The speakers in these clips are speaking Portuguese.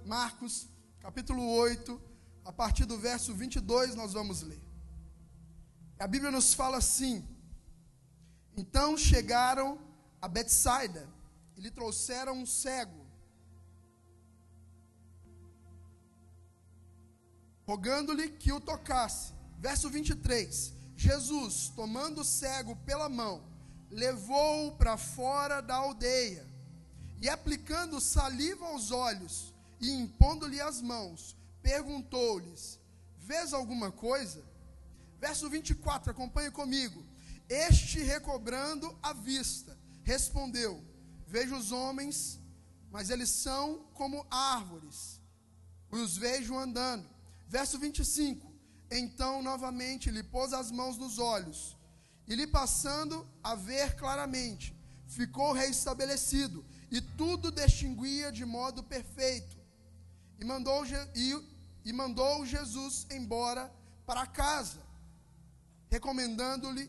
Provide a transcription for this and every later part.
Marcos, capítulo 8, a partir do verso 22, nós vamos ler. A Bíblia nos fala assim: então chegaram a Betsaida e lhe trouxeram um cego, rogando-lhe que o tocasse. Verso 23, Jesus, tomando o cego pela mão, levou-o para fora da aldeia, e aplicando saliva aos olhos, e impondo-lhe as mãos, perguntou-lhes: vês alguma coisa? Verso 24, acompanhe comigo. Este, recobrando a vista, respondeu: vejo os homens, mas eles são como árvores, os vejo andando. Verso 25, então novamente lhe pôs as mãos nos olhos, e lhe passando a ver claramente, ficou reestabelecido, e tudo distinguia de modo perfeito. E mandou Jesus embora para casa, recomendando-lhe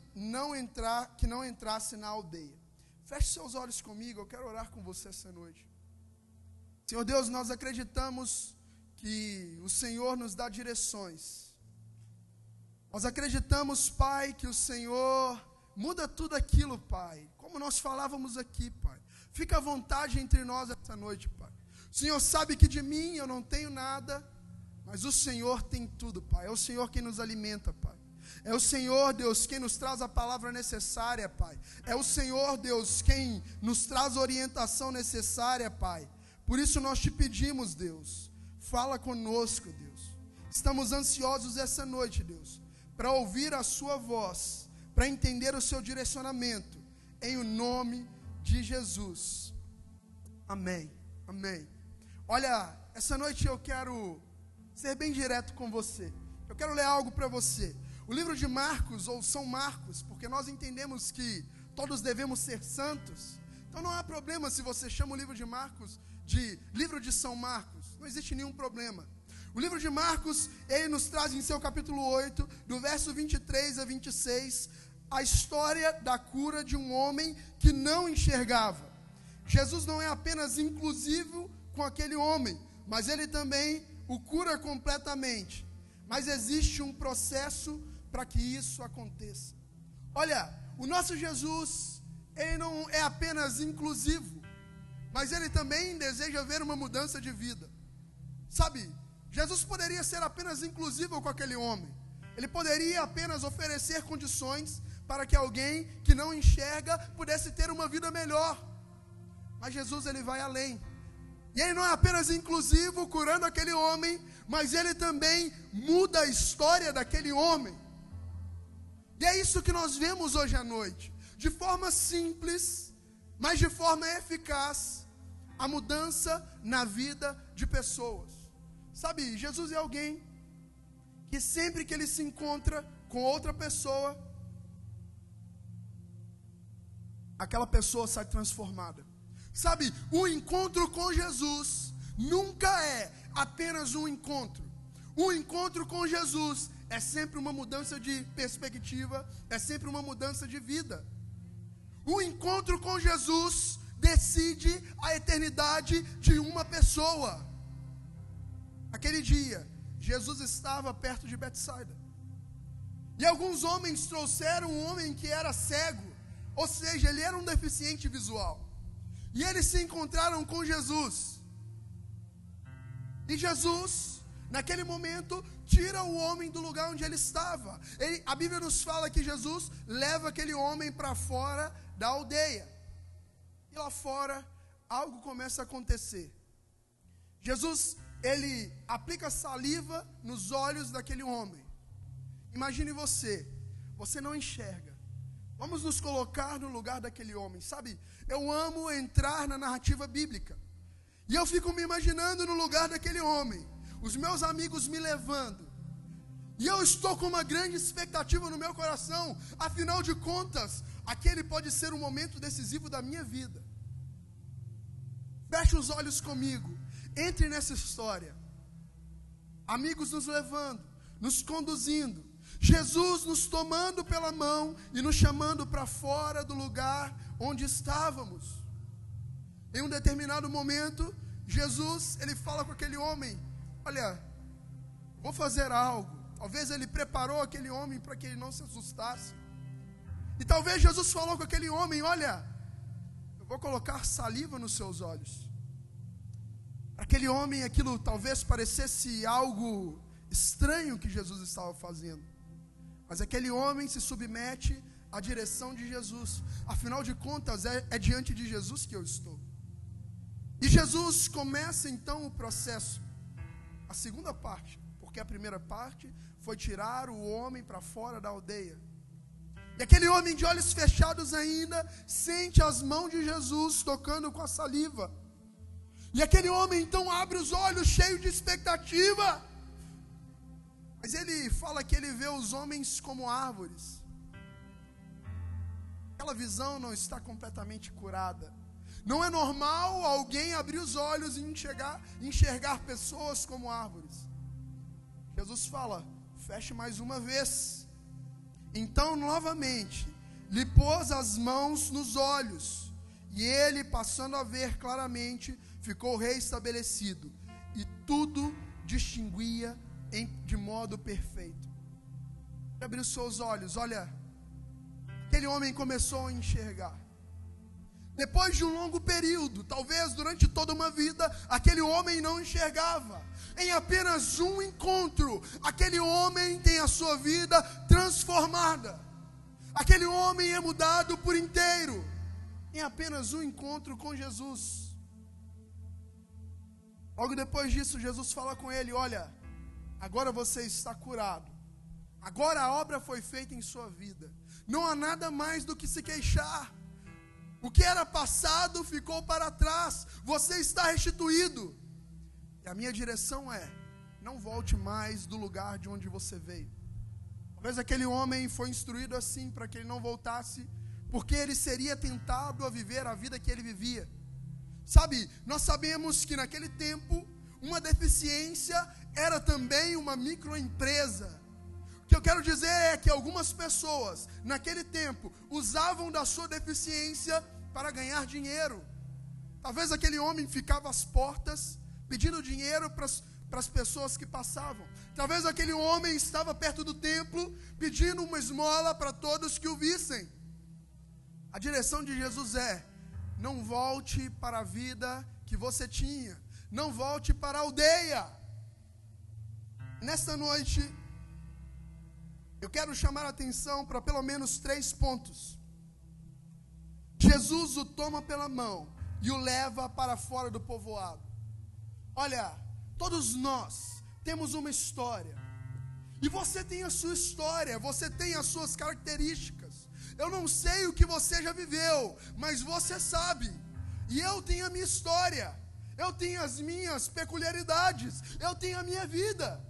que não entrasse na aldeia. Feche seus olhos comigo, eu quero orar com você essa noite. Senhor Deus, nós acreditamos que o Senhor nos dá direções. Nós acreditamos, Pai, que o Senhor muda tudo aquilo, Pai, como nós falávamos aqui, Pai. Fica à vontade entre nós essa noite, Pai. O Senhor sabe que de mim eu não tenho nada, mas o Senhor tem tudo, Pai. É o Senhor quem nos alimenta, Pai. É o Senhor, Deus, quem nos traz a palavra necessária, Pai. É o Senhor, Deus, quem nos traz a orientação necessária, Pai. Por isso nós te pedimos, Deus, fala conosco, Deus. Estamos ansiosos essa noite, Deus, para ouvir a sua voz, para entender o seu direcionamento, em o nome de Jesus. Amém, amém. Olha, essa noite eu quero ser bem direto com você. Eu quero ler algo para você. O livro de Marcos, ou São Marcos, porque nós entendemos que todos devemos ser santos. Então não há problema se você chama o livro de Marcos de livro de São Marcos. Não existe nenhum problema. O livro de Marcos, ele nos traz em seu capítulo 8, do verso 23 a 26, a história da cura de um homem que não enxergava. Jesus não é apenas inclusivo com aquele homem, mas ele também o cura completamente. Mas existe um processo para que isso aconteça. Olha, o nosso Jesus, ele não é apenas inclusivo, mas ele também deseja ver uma mudança de vida. Sabe, Jesus poderia ser apenas inclusivo com aquele homem. Ele poderia apenas oferecer condições para que alguém que não enxerga pudesse ter uma vida melhor. Mas Jesus, ele vai além. E ele não é apenas inclusivo curando aquele homem, mas ele também muda a história daquele homem. E é isso que nós vemos hoje à noite. De forma simples, mas de forma eficaz, a mudança na vida de pessoas. Sabe, Jesus é alguém que sempre que ele se encontra com outra pessoa, aquela pessoa sai transformada. Sabe, o encontro com Jesus nunca é apenas um encontro. O encontro com Jesus é sempre uma mudança de perspectiva, é sempre uma mudança de vida. O encontro com Jesus decide a eternidade de uma pessoa. Aquele dia, Jesus estava perto de Betsaida. E alguns homens trouxeram um homem que era cego, ou seja, ele era um deficiente visual. E eles se encontraram com Jesus. E Jesus, naquele momento, tira o homem do lugar onde ele estava. A Bíblia nos fala que Jesus leva aquele homem para fora da aldeia. E lá fora, algo começa a acontecer. Jesus, ele aplica saliva nos olhos daquele homem. Imagine você não enxerga. Vamos nos colocar no lugar daquele homem, sabe? Eu amo entrar na narrativa bíblica. E eu fico me imaginando no lugar daquele homem. Os meus amigos me levando. E eu estou com uma grande expectativa no meu coração. Afinal de contas, aquele pode ser um momento decisivo da minha vida. Feche os olhos comigo. Entre nessa história. Amigos nos levando, nos conduzindo. Jesus nos tomando pela mão e nos chamando para fora do lugar onde estávamos. Em um determinado momento, Jesus, ele fala com aquele homem: olha, vou fazer algo. Talvez ele preparou aquele homem para que ele não se assustasse. E talvez Jesus falou com aquele homem: olha, eu vou colocar saliva nos seus olhos. Para aquele homem aquilo talvez parecesse algo estranho que Jesus estava fazendo. Mas aquele homem se submete à direção de Jesus. Afinal de contas, é diante de Jesus que eu estou. E Jesus começa então o processo, a segunda parte, porque a primeira parte foi tirar o homem para fora da aldeia. E aquele homem de olhos fechados ainda sente as mãos de Jesus tocando com a saliva. E aquele homem então abre os olhos cheio de expectativa. Mas ele fala que ele vê os homens como árvores. Aquela visão não está completamente curada. Não é normal alguém abrir os olhos e enxergar pessoas como árvores. Jesus fala: feche mais uma vez. Então, novamente, lhe pôs as mãos nos olhos, e ele, passando a ver claramente, ficou reestabelecido, e tudo distinguia de modo perfeito. Abriu seus olhos, olha, aquele homem começou a enxergar. Depois de um longo período, talvez durante toda uma vida, aquele homem não enxergava. Em apenas um encontro, aquele homem tem a sua vida transformada. Aquele homem é mudado por inteiro. Em apenas um encontro com Jesus. Logo depois disso, Jesus fala com ele: olha, agora você está curado. Agora a obra foi feita em sua vida. Não há nada mais do que se queixar. O que era passado ficou para trás. Você está restituído. E a minha direção é: não volte mais do lugar de onde você veio. Talvez aquele homem foi instruído assim para que ele não voltasse, porque ele seria tentado a viver a vida que ele vivia. Sabe, nós sabemos que naquele tempo uma deficiência era também uma microempresa. O que eu quero dizer é que algumas pessoas naquele tempo usavam da sua deficiência para ganhar dinheiro. Talvez aquele homem ficava às portas pedindo dinheiro para as pessoas que passavam. Talvez aquele homem estava perto do templo pedindo uma esmola para todos que o vissem. A direção de Jesus é: não volte para a vida que você tinha. Não volte para a aldeia. Nesta noite, eu quero chamar a atenção para pelo menos 3 pontos. Jesus o toma pela mão e o leva para fora do povoado. Olha, todos nós temos uma história. E você tem a sua história, você tem as suas características. Eu não sei o que você já viveu, mas você sabe. E eu tenho a minha história. Eu tenho as minhas peculiaridades. Eu tenho a minha vida.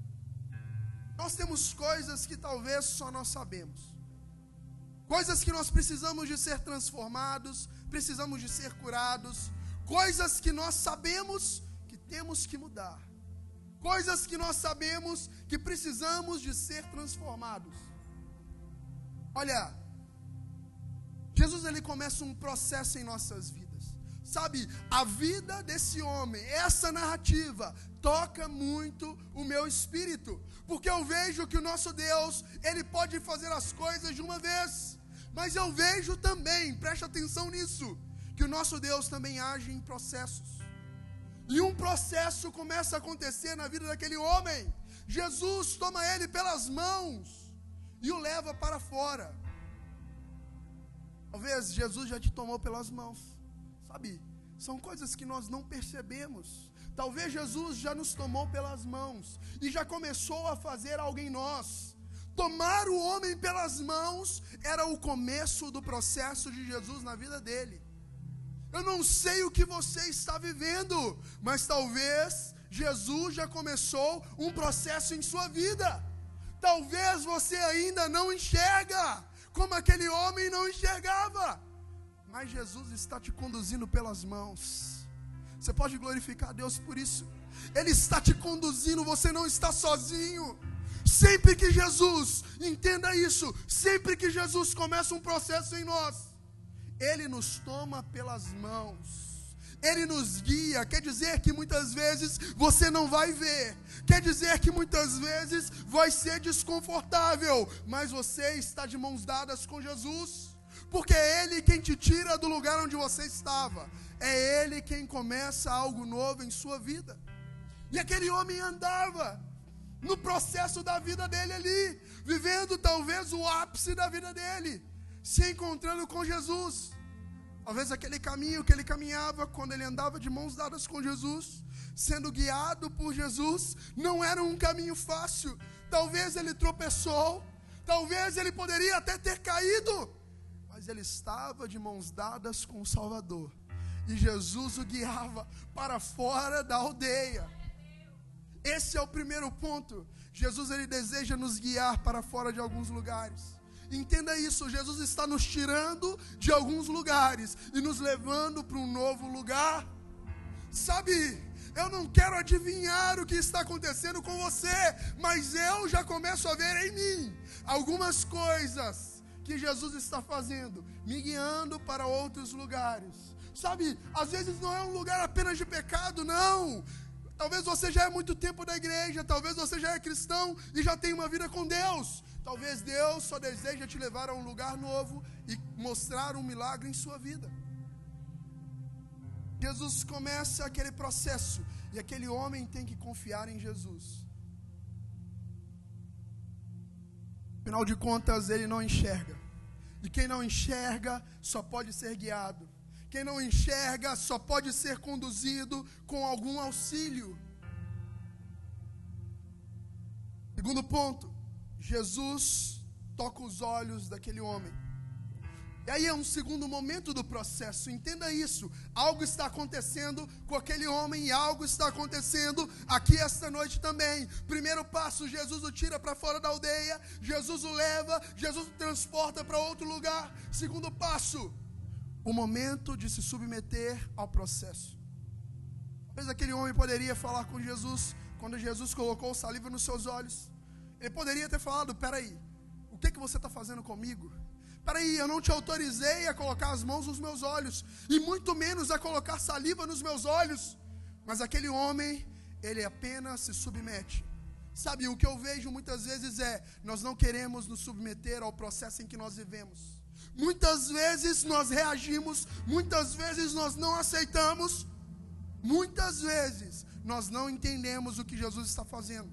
Nós temos coisas que talvez só nós sabemos. Coisas que nós precisamos de ser transformados, precisamos de ser curados. Coisas que nós sabemos que temos que mudar. Coisas que nós sabemos que precisamos de ser transformados. Olha, Jesus ele começa um processo em nossas vidas. Sabe, a vida desse homem, essa narrativa, toca muito o meu espírito. Porque eu vejo que o nosso Deus, ele pode fazer as coisas de uma vez. Mas eu vejo também, preste atenção nisso, que o nosso Deus também age em processos. E um processo começa a acontecer na vida daquele homem. Jesus toma ele pelas mãos e o leva para fora. Talvez Jesus já te tomou pelas mãos. Sabe, são coisas que nós não percebemos. Talvez Jesus já nos tomou pelas mãos e já começou a fazer algo em nós. Tomar o homem pelas mãos era o começo do processo de Jesus na vida dele. Eu não sei o que você está vivendo, mas talvez Jesus já começou um processo em sua vida. Talvez você ainda não enxerga como aquele homem não enxergava. Mas Jesus está te conduzindo pelas mãos. Você pode glorificar a Deus por isso. Ele está te conduzindo, você não está sozinho. Sempre que Jesus, entenda isso, sempre que Jesus começa um processo em nós, Ele nos toma pelas mãos. Ele nos guia, quer dizer que muitas vezes você não vai ver, quer dizer que muitas vezes vai ser desconfortável, mas você está de mãos dadas com Jesus, porque é Ele quem te tira do lugar onde você estava, é Ele quem começa algo novo em sua vida. E aquele homem andava no processo da vida dele ali, vivendo talvez o ápice da vida dele, se encontrando com Jesus. Talvez aquele caminho que ele caminhava, quando ele andava de mãos dadas com Jesus, sendo guiado por Jesus, não era um caminho fácil. Talvez ele tropeçou, talvez ele poderia até ter caído, mas ele estava de mãos dadas com o Salvador, e Jesus o guiava para fora da aldeia. Esse é o primeiro ponto. Jesus, ele deseja nos guiar para fora de alguns lugares. Entenda isso, Jesus está nos tirando de alguns lugares e nos levando para um novo lugar. Sabe, eu não quero adivinhar o que está acontecendo com você, mas eu já começo a ver em mim algumas coisas que Jesus está fazendo, me guiando para outros lugares. Sabe, às vezes não é um lugar apenas de pecado, não. Talvez você já é muito tempo da igreja, talvez você já é cristão e já tem uma vida com Deus. Talvez Deus só deseja te levar a um lugar novo e mostrar um milagre em sua vida. Jesus começa aquele processo e aquele homem tem que confiar em Jesus. Afinal de contas, ele não enxerga. E quem não enxerga só pode ser guiado. Quem não enxerga só pode ser conduzido com algum auxílio. Segundo ponto, Jesus toca os olhos daquele homem. E aí é um segundo momento do processo, entenda isso. Algo está acontecendo com aquele homem e algo está acontecendo aqui esta noite também. Primeiro passo, Jesus o tira para fora da aldeia, Jesus o leva, Jesus o transporta para outro lugar. Segundo passo, o momento de se submeter ao processo. Talvez aquele homem poderia falar com Jesus, quando Jesus colocou saliva nos seus olhos. Ele poderia ter falado, peraí, o que você está fazendo comigo? Peraí, eu não te autorizei a colocar as mãos nos meus olhos, e muito menos a colocar saliva nos meus olhos. Mas aquele homem, ele apenas se submete. Sabe, o que eu vejo muitas vezes nós não queremos nos submeter ao processo em que nós vivemos. Muitas vezes nós reagimos, muitas vezes nós não aceitamos, muitas vezes nós não entendemos o que Jesus está fazendo.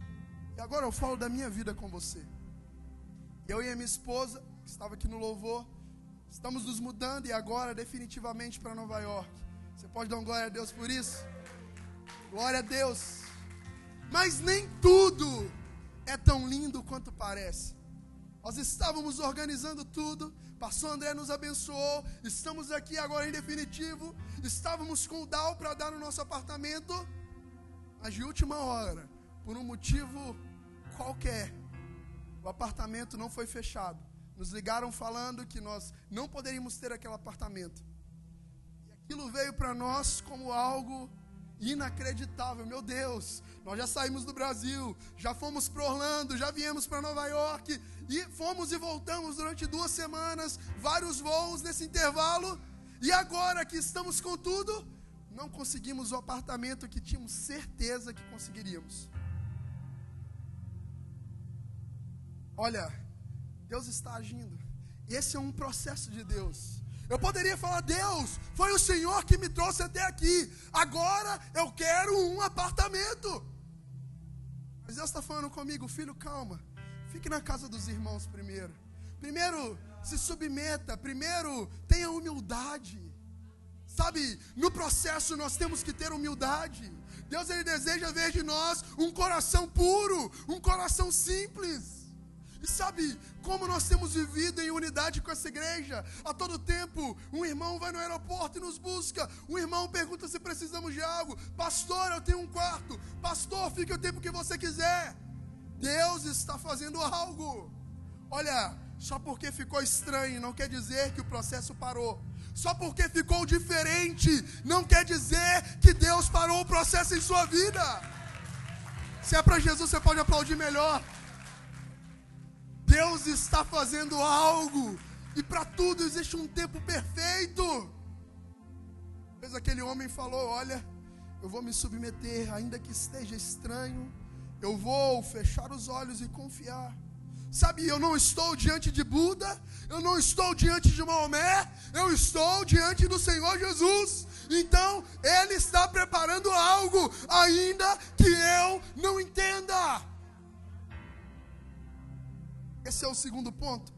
E agora eu falo da minha vida com você. Eu e a minha esposa, que estava aqui no louvor, estamos nos mudando e agora definitivamente para Nova York. Você pode dar uma glória a Deus por isso? Glória a Deus. Mas nem tudo é tão lindo quanto parece. Nós estávamos organizando tudo, pastor André nos abençoou, estamos aqui agora em definitivo, estávamos com o DAO para dar no nosso apartamento, mas de última hora, por um motivo qualquer, o apartamento não foi fechado. Nos ligaram falando que nós não poderíamos ter aquele apartamento. E aquilo veio para nós como algo inacreditável. Meu Deus, nós já saímos do Brasil, já fomos para Orlando, já viemos para Nova York, e fomos e voltamos durante 2 semanas, vários voos nesse intervalo, e agora que estamos com tudo, não conseguimos o apartamento que tínhamos certeza que conseguiríamos. Olha, Deus está agindo. Esse é um processo de Deus. Eu poderia falar, Deus, foi o Senhor que me trouxe até aqui, agora eu quero um apartamento. Mas Deus está falando comigo, filho, calma, fique na casa dos irmãos primeiro. Primeiro se submeta, primeiro tenha humildade. Sabe, no processo nós temos que ter humildade. Deus, ele deseja ver de nós um coração puro, um coração simples. E sabe como nós temos vivido em unidade com essa igreja? A todo tempo, um irmão vai no aeroporto e nos busca. Um irmão pergunta se precisamos de algo. Pastor, eu tenho um quarto. Pastor, fique o tempo que você quiser. Deus está fazendo algo. Olha, só porque ficou estranho não quer dizer que o processo parou. Só porque ficou diferente não quer dizer que Deus parou o processo em sua vida. Se é para Jesus, você pode aplaudir melhor. Deus está fazendo algo, e para tudo existe um tempo perfeito. Talvez aquele homem falou: olha, eu vou me submeter, ainda que esteja estranho, eu vou fechar os olhos e confiar. Sabe, eu não estou diante de Buda, eu não estou diante de Maomé, eu estou diante do Senhor Jesus. Então, Ele está preparando algo, ainda que eu não entenda. Esse é o segundo ponto.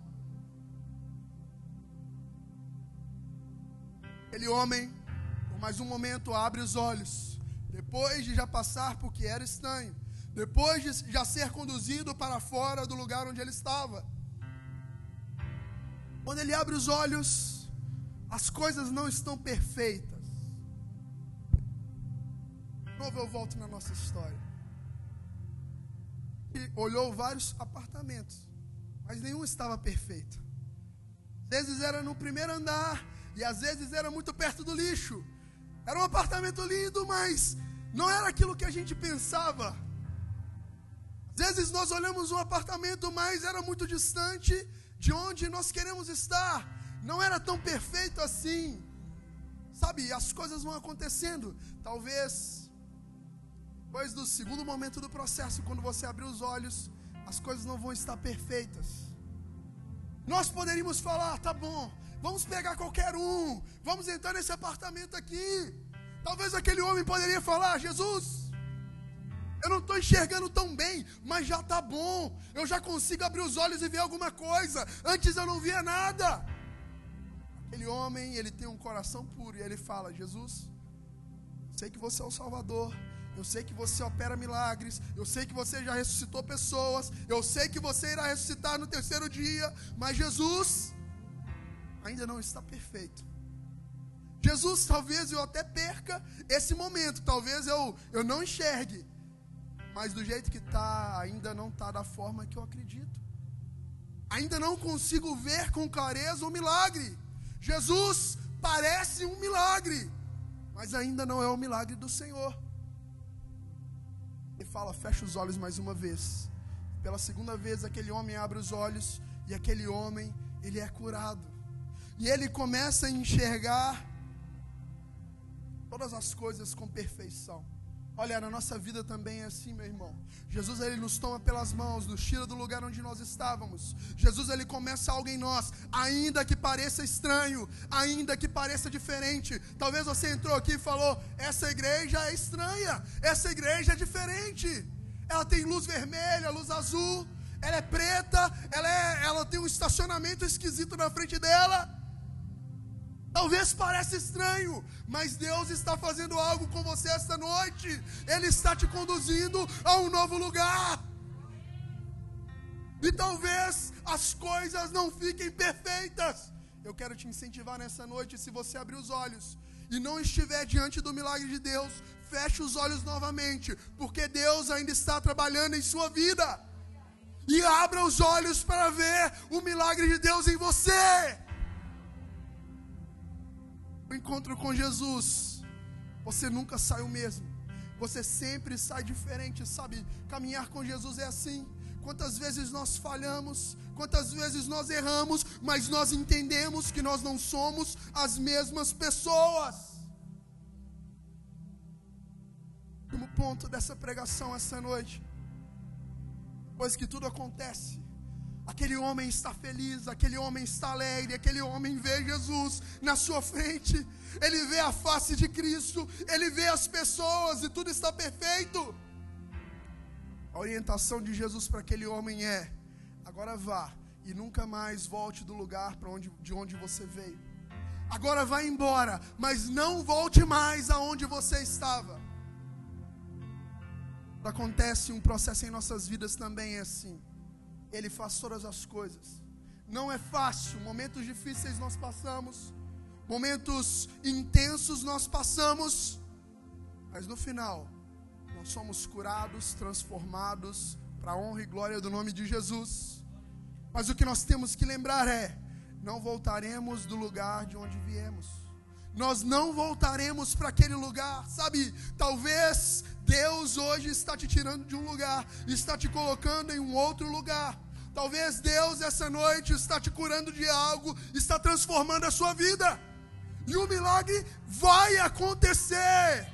Aquele homem, por mais um momento, abre os olhos, depois de já passar por que era estranho, depois de já ser conduzido para fora do lugar onde ele estava. Quando ele abre os olhos, as coisas não estão perfeitas. De novo eu volto na nossa história. Ele olhou vários apartamentos, mas nenhum estava perfeito. Às vezes era no primeiro andar, e às vezes era muito perto do lixo. Era um apartamento lindo, mas não era aquilo que a gente pensava. Às vezes nós olhamos um apartamento, mas era muito distante de onde nós queremos estar. Não era tão perfeito assim. Sabe, as coisas vão acontecendo. Talvez, depois do segundo momento do processo, quando você abrir os olhos, as coisas não vão estar perfeitas. Nós poderíamos falar: tá bom, vamos pegar qualquer um, vamos entrar nesse apartamento aqui. Talvez aquele homem poderia falar: Jesus, eu não estou enxergando tão bem, mas já está bom. Eu já consigo abrir os olhos e ver alguma coisa. Antes eu não via nada. Aquele homem, ele tem um coração puro e ele fala: Jesus, eu sei que você é o Salvador. Eu sei que você opera milagres. Eu sei que você já ressuscitou pessoas. Eu sei que você irá ressuscitar no terceiro dia. Mas Jesus ainda não está perfeito. Jesus, talvez eu até perca esse momento. Talvez eu não enxergue. Mas do jeito que está, ainda não está da forma que eu acredito. Ainda não consigo ver com clareza o milagre. Jesus parece um milagre, mas ainda não é o milagre do Senhor. Ele fala: fecha os olhos mais uma vez. Pela segunda vez aquele homem abre os olhos, e aquele homem, ele é curado. E ele começa a enxergar todas as coisas com perfeição. Olha, na nossa vida também é assim, meu irmão. Jesus, ele nos toma pelas mãos, nos tira do lugar onde nós estávamos. Jesus, ele começa algo em nós, ainda que pareça estranho, ainda que pareça diferente. Talvez você entrou aqui e falou: essa igreja é estranha, essa igreja é diferente. Ela tem luz vermelha, luz azul, ela é preta, ela tem um estacionamento esquisito na frente dela. Talvez pareça estranho, mas Deus está fazendo algo com você esta noite. Ele está te conduzindo a um novo lugar. E talvez as coisas não fiquem perfeitas. Eu quero te incentivar nessa noite, se você abrir os olhos e não estiver diante do milagre de Deus, feche os olhos novamente, porque Deus ainda está trabalhando em sua vida. E abra os olhos para ver o milagre de Deus em você. O encontro com Jesus, você nunca sai o mesmo. Você sempre sai diferente, sabe? Caminhar com Jesus é assim. Quantas vezes nós falhamos, quantas vezes nós erramos, mas nós entendemos que nós não somos as mesmas pessoas. O último ponto dessa pregação essa noite, depois que tudo acontece, aquele homem está feliz, aquele homem está alegre, aquele homem vê Jesus na sua frente, ele vê a face de Cristo, ele vê as pessoas e tudo está perfeito. A orientação de Jesus para aquele homem é: agora vá e nunca mais volte do lugar de onde você veio. Agora vá embora, mas não volte mais aonde você estava. Acontece um processo em nossas vidas também é assim. Ele faz todas as coisas. Não é fácil, momentos difíceis nós passamos, momentos intensos nós passamos, mas no final, nós somos curados, transformados, para a honra e glória do nome de Jesus. Mas o que nós temos que lembrar é: não voltaremos do lugar de onde viemos. Nós não voltaremos para aquele lugar, sabe? Talvez Deus hoje está te tirando de um lugar, está te colocando em um outro lugar. Talvez Deus essa noite está te curando de algo, está transformando a sua vida. E o milagre vai acontecer.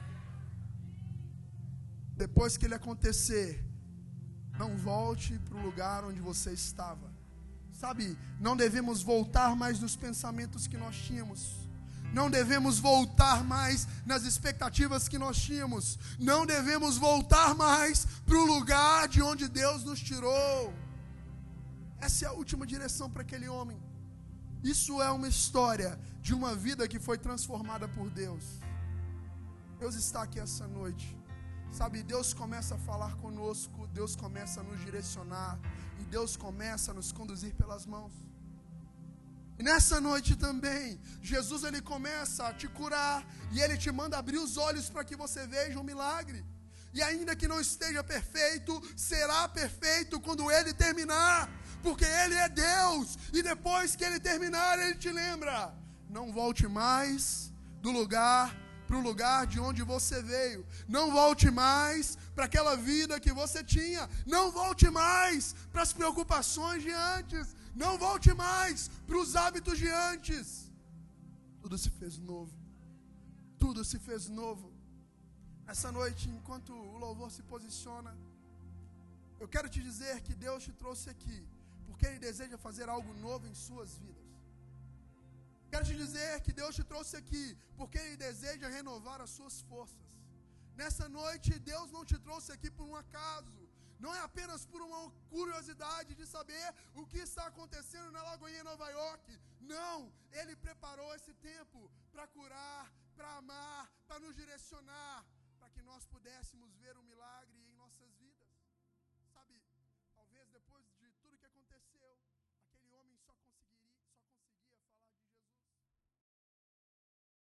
Depois que ele acontecer, não volte para o lugar onde você estava. Sabe, não devemos voltar mais nos pensamentos que nós tínhamos. Não devemos voltar mais nas expectativas que nós tínhamos. Não devemos voltar mais para o lugar de onde Deus nos tirou. Essa é a última direção para aquele homem. Isso é uma história de uma vida que foi transformada por Deus. Deus está aqui essa noite. Sabe, Deus começa a falar conosco, Deus começa a nos direcionar, e Deus começa a nos conduzir pelas mãos. E nessa noite também, Jesus ele começa a te curar, e ele te manda abrir os olhos para que você veja um milagre. E ainda que não esteja perfeito, será perfeito quando ele terminar, porque ele é Deus, e depois que ele terminar, ele te lembra: não volte mais para o lugar de onde você veio. Não volte mais para aquela vida que você tinha. Não volte mais para as preocupações de antes. Não volte mais para os hábitos de antes. Tudo se fez novo. Tudo se fez novo. Essa noite, enquanto o louvor se posiciona, eu quero te dizer que Deus te trouxe aqui porque Ele deseja fazer algo novo em suas vidas. Quero te dizer que Deus te trouxe aqui porque Ele deseja renovar as suas forças. Nessa noite, Deus não te trouxe aqui por um acaso. Não é apenas por uma curiosidade de saber o que está acontecendo na Lagoinha, Nova York. Não, Ele preparou esse tempo para curar, para amar, para nos direcionar, para que nós pudéssemos ver um milagre em nossas vidas. Sabe, talvez depois de tudo que aconteceu, aquele homem só conseguiria